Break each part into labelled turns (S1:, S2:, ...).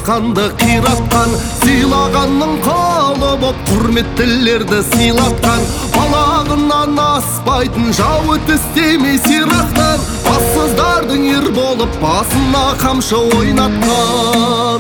S1: басқанды қиратқан, сыйлағанның қолы боп құрметтілерді сыйлатқан, балағынан аспайтын жауы тістемей сирақтан, бассыздардың ер болып басына қамшы ойнатқан.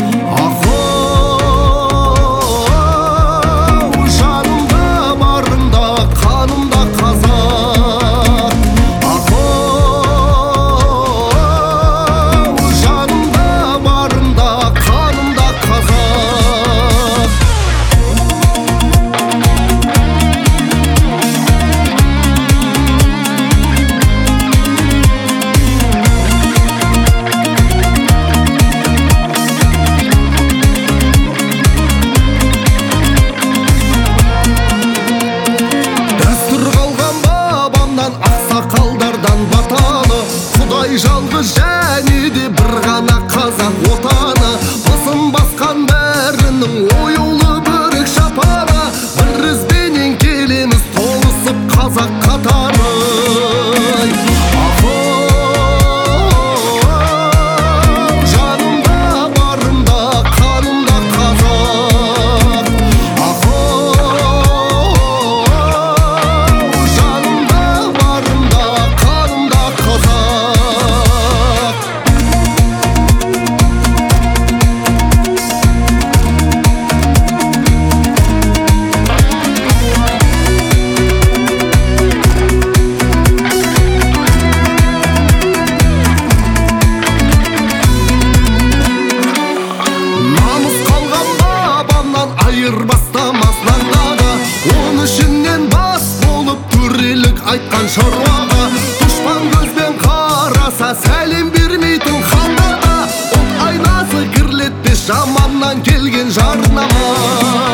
S1: Жалғыз және де бір ғана қазақ отаны, басын басқан бәрінің оюлы бөрік шапаны, бір ізбенен келеміз толысып қазақ қатары. Жанымда барымда қанымда қазақ, жанымда барымда қанымда қазақ. Айырбастамасынан дағы, он ішінен бас болып төрелік айтқан шаруаға, дұшпан көзбен қараса сәлем бермейтін халдарға, от айнасы кірлетпес жаманнан келген жарнама.